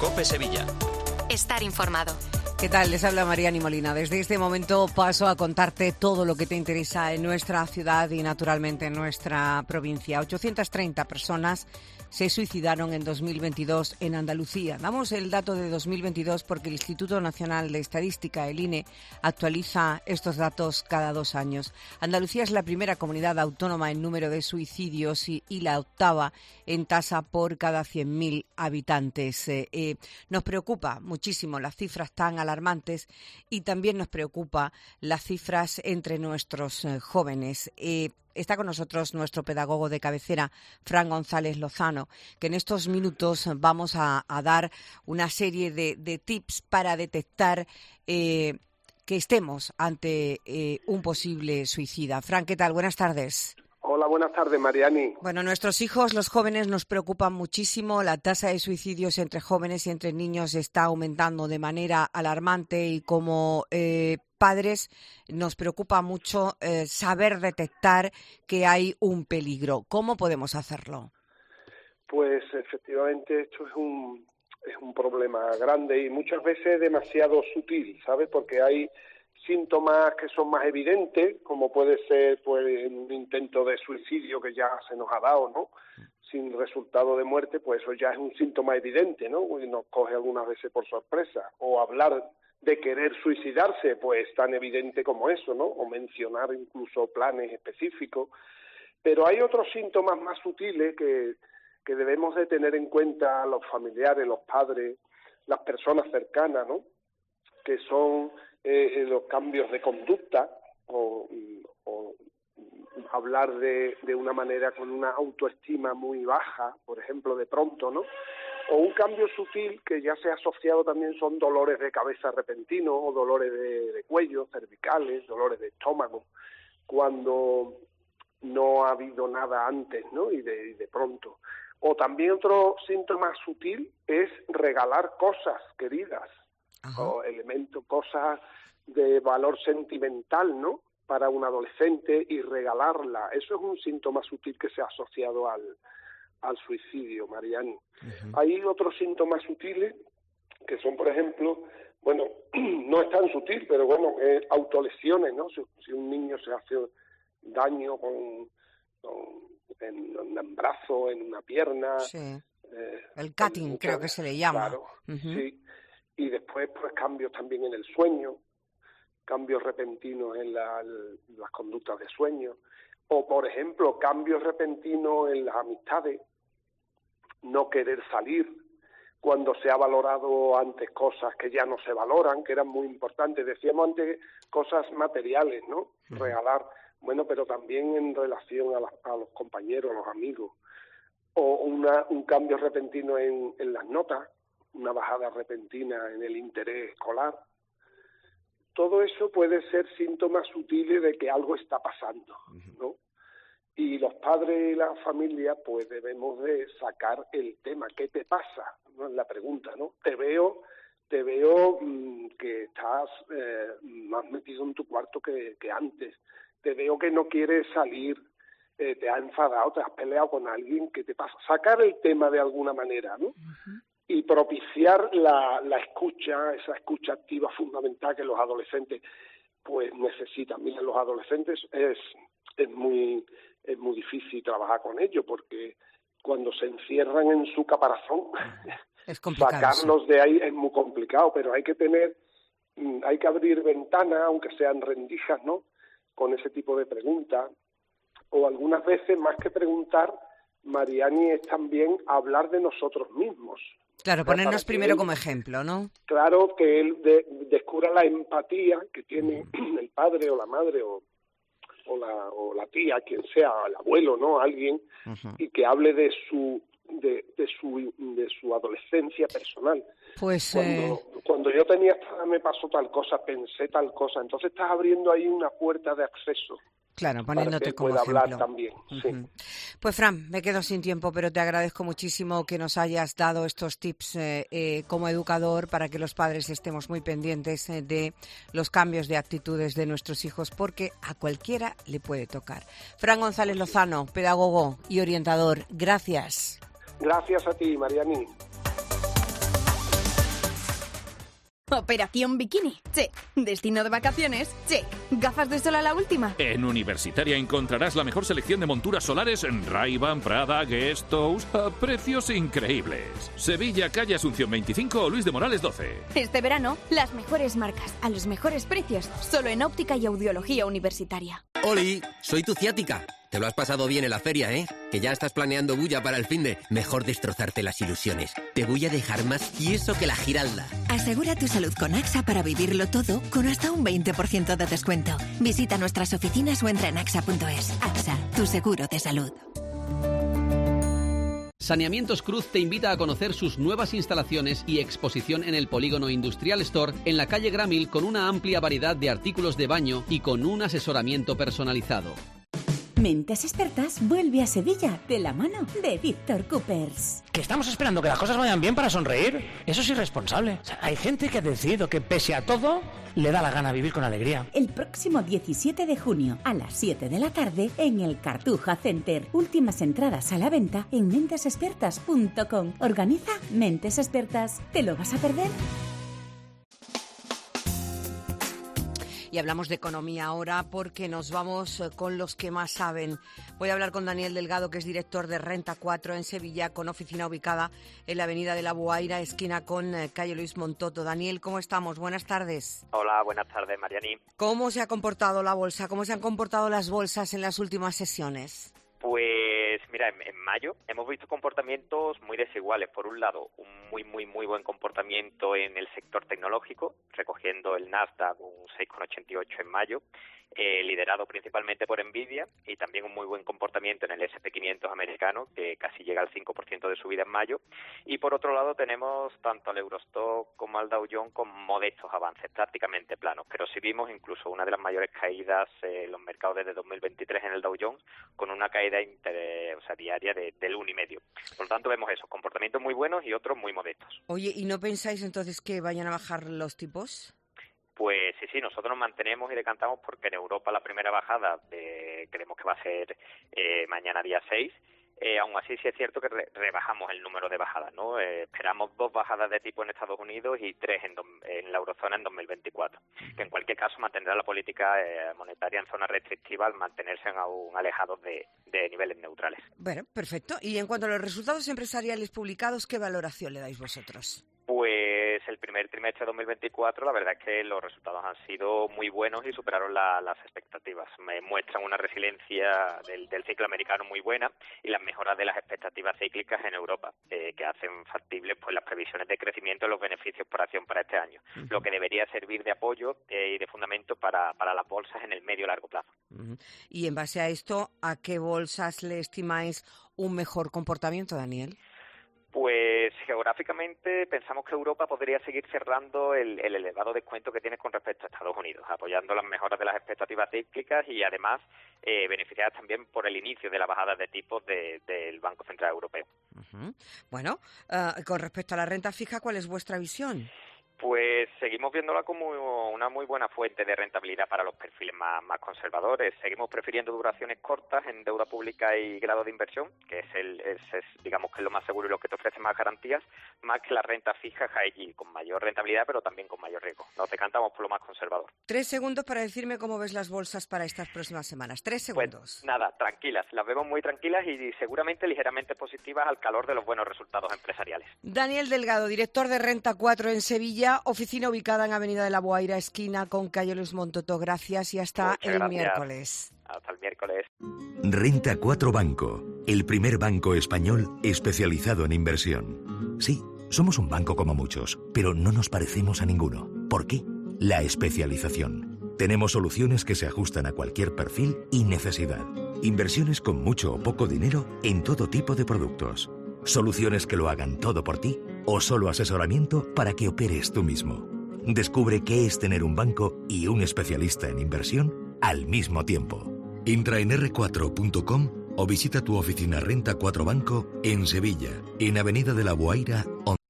COPE Sevilla. Estar informado. ¿Qué tal? Les habla Mariani Molina. Desde este momento paso a contarte todo lo que te interesa en nuestra ciudad y naturalmente en nuestra provincia. 830 personas se suicidaron en 2022 en Andalucía. Damos el dato de 2022 porque el Instituto Nacional de Estadística, el INE, actualiza estos datos cada 2 años. Andalucía es la primera comunidad autónoma en número de suicidios y la octava en tasa por cada 100.000 habitantes. Nos preocupa muchísimo las cifras tan alarmantes y también nos preocupa las cifras entre nuestros jóvenes. Está con nosotros nuestro pedagogo de cabecera, Fran González Lozano, que en estos minutos vamos a dar una serie de tips para detectar que estemos ante un posible suicida. Fran, ¿qué tal? Buenas tardes. Hola, buenas tardes, Mariani. Bueno, nuestros hijos, los jóvenes, nos preocupan muchísimo. La tasa de suicidios entre jóvenes y entre niños está aumentando de manera alarmante y como padres nos preocupa mucho saber detectar que hay un peligro. ¿Cómo podemos hacerlo? Pues efectivamente esto es un problema grande y muchas veces demasiado sutil, ¿sabes? Porque hay síntomas que son más evidentes, como puede ser pues un intento de suicidio que ya se nos ha dado, ¿no? Sin resultado de muerte, pues eso ya es un síntoma evidente, ¿no? Y nos coge algunas veces por sorpresa. O hablar de querer suicidarse, pues tan evidente como eso, ¿no? O mencionar incluso planes específicos. Pero hay otros síntomas más sutiles que debemos de tener en cuenta los familiares, los padres, las personas cercanas, ¿no? Que son los cambios de conducta o hablar de una manera con una autoestima muy baja, por ejemplo, de pronto, ¿no? O un cambio sutil que ya se ha asociado también son dolores de cabeza repentinos o dolores de cuello, cervicales, dolores de estómago, cuando no ha habido nada antes, ¿no? Y de pronto. O también otro síntoma sutil es regalar cosas queridas. Ajá. O elementos, cosas de valor sentimental, ¿no? Para un adolescente y regalarla. Eso es un síntoma sutil que se ha asociado al suicidio, Mariani. Uh-huh. Hay otros síntomas sutiles que son, por ejemplo, bueno, no es tan sutil, pero bueno, autolesiones, ¿no? Si un niño se hace daño en un brazo, en una pierna. Sí. El cutting creo que se le llama. Claro, uh-huh. Sí. Y después, pues, cambios también en el sueño, cambios repentinos en las conductas de sueño, o, por ejemplo, cambios repentinos en las amistades, no querer salir cuando se ha valorado antes cosas que ya no se valoran, que eran muy importantes. Decíamos antes cosas materiales, ¿no? Uh-huh. Regalar, bueno, pero también en relación a los compañeros, a los amigos, o un cambio repentino en las notas, una bajada repentina en el interés escolar. Todo eso puede ser síntomas sutiles de que algo está pasando, ¿no? Y los padres y la familia, pues debemos de sacar el tema. ¿Qué te pasa? ¿No? La pregunta, ¿no? Te veo que estás más metido en tu cuarto que antes. Te veo que no quieres salir, te has enfadado, te has peleado con alguien. ¿Qué te pasa? Sacar el tema de alguna manera, ¿no? Uh-huh. Y propiciar la escucha, esa escucha activa fundamental que los adolescentes pues necesitan. Mira, los adolescentes es muy difícil trabajar con ellos porque cuando se encierran en su caparazón, es complicado, sacarlos sí. de ahí es muy complicado, pero hay que abrir ventanas, aunque sean rendijas, ¿no? Con ese tipo de preguntas. O algunas veces, más que preguntar, Mariani, es también hablar de nosotros mismos. Claro, ponernos primero como ejemplo, ¿no? Claro, que él descubra la empatía que tiene el padre o la madre o la tía, quien sea, el abuelo, ¿no? Alguien, uh-huh. Y que hable de su adolescencia personal. Pues cuando yo tenía me pasó tal cosa, pensé tal cosa, entonces estás abriendo ahí una puerta de acceso. Claro, poniéndote como ejemplo. Hablar también, uh-huh. Sí. Pues Fran, me quedo sin tiempo, pero te agradezco muchísimo que nos hayas dado estos tips como educador para que los padres estemos muy pendientes de los cambios de actitudes de nuestros hijos, porque a cualquiera le puede tocar. Fran González Lozano, pedagogo y orientador, gracias. Gracias a ti, Mariani. Operación Bikini, check. Destino de vacaciones, check. Gafas de sol a la última. En Universitaria encontrarás la mejor selección de monturas solares en Ray-Ban, Prada, Guest House a precios increíbles. Sevilla, calle Asunción 25 o Luis de Morales 12. Este verano, las mejores marcas a los mejores precios, solo en Óptica y Audiología Universitaria. Oli, soy tu ciática. Te lo has pasado bien en la feria, ¿eh? Que ya estás planeando bulla para el finde. Mejor destrozarte las ilusiones. Te voy a dejar más tieso que la giralda. Asegura tu salud con AXA para vivirlo todo con hasta un 20% de descuento. Visita nuestras oficinas o entra en axa.es. AXA, tu seguro de salud. Saneamientos Cruz te invita a conocer sus nuevas instalaciones y exposición en el Polígono Industrial Store en la calle Gramil, con una amplia variedad de artículos de baño y con un asesoramiento personalizado. Mentes Expertas vuelve a Sevilla de la mano de Víctor Coopers. ¿Que estamos esperando que las cosas vayan bien para sonreír? Eso es irresponsable. O sea, hay gente que ha decidido que pese a todo le da la gana vivir con alegría. El próximo 17 de junio a las 7 de la tarde en el Cartuja Center. Últimas entradas a la venta en mentesexpertas.com. Organiza Mentes Expertas. ¿Te lo vas a perder? Y hablamos de economía ahora porque nos vamos con los que más saben. Voy a hablar con Daniel Delgado, que es director de Renta 4 en Sevilla, con oficina ubicada en la avenida de la Boaira, esquina con calle Luis Montoto. Daniel, ¿cómo estamos? Buenas tardes. Hola, buenas tardes, Mariani. ¿Cómo se ha comportado la bolsa? ¿Cómo se han comportado las bolsas en las últimas sesiones? Pues mira, en mayo hemos visto comportamientos muy desiguales. Por un lado, un muy buen comportamiento en el sector tecnológico, recogiendo el Nasdaq un 6,88 en mayo, liderado principalmente por Nvidia, y también un muy buen comportamiento en el S&P 500 americano, que casi llega al 5% de subida en mayo. Y por otro lado tenemos tanto al Eurostock como al Dow Jones con modestos avances, prácticamente planos, pero sí vimos incluso una de las mayores caídas en los mercados desde 2023 en el Dow Jones, con una caída diaria del 1,5%. Por lo tanto vemos esos comportamientos muy buenos y otros muy modestos. Oye, ¿y no pensáis entonces que vayan a bajar los tipos? Pues sí, nosotros nos mantenemos y decantamos porque en Europa la primera bajada creemos que va a ser mañana día 6. Aún así sí es cierto que rebajamos el número de bajadas, ¿no? Esperamos 2 bajadas de tipo en Estados Unidos y 3 en la eurozona en 2024, que en cualquier caso mantendrá la política monetaria en zona restrictiva al mantenerse aún alejados de niveles neutrales. Bueno, perfecto. Y en cuanto a los resultados empresariales publicados, ¿qué valoración le dais vosotros? Pues el primer trimestre de 2024, la verdad es que los resultados han sido muy buenos y superaron las expectativas. Muestran una resiliencia del ciclo americano muy buena y las mejoras de las expectativas cíclicas en Europa, que hacen factibles pues las previsiones de crecimiento y los beneficios por acción para este año, lo que debería servir de apoyo y de fundamento para las bolsas en el medio y largo plazo. Y en base a esto, ¿a qué bolsas le estimáis un mejor comportamiento, Daniel? Pues geográficamente pensamos que Europa podría seguir cerrando el elevado descuento que tiene con respecto a Estados Unidos, apoyando las mejoras de las expectativas cíclicas y además beneficiadas también por el inicio de la bajada de tipos del Banco Central Europeo. Bueno, con respecto a la renta fija, ¿cuál es vuestra visión? Pues seguimos viéndola como una muy buena fuente de rentabilidad para los perfiles más conservadores. Seguimos prefiriendo duraciones cortas en deuda pública y grado de inversión, que es digamos que es lo más seguro y lo que te ofrece más garantías, más que la renta fija high yield, con mayor rentabilidad pero también con mayor riesgo. Nos decantamos por lo más conservador. 3 segundos para decirme cómo ves las bolsas para estas próximas semanas. 3 segundos. Pues nada, tranquilas. Las vemos muy tranquilas y seguramente ligeramente positivas al calor de los buenos resultados empresariales. Daniel Delgado, director de Renta 4 en Sevilla, oficina ubicada en Avenida de la Boaira, esquina con calle Luis Montoto. Gracias y hasta el miércoles. Hasta el miércoles. Renta 4 Banco, el primer banco español especializado en inversión. Sí, somos un banco como muchos, pero no nos parecemos a ninguno. ¿Por qué? La especialización. Tenemos soluciones que se ajustan a cualquier perfil y necesidad. Inversiones con mucho o poco dinero en todo tipo de productos. Soluciones que lo hagan todo por ti o solo asesoramiento para que operes tú mismo. Descubre qué es tener un banco y un especialista en inversión al mismo tiempo. Entra en r4.com o visita tu oficina Renta 4 Banco en Sevilla, en Avenida de la Boaira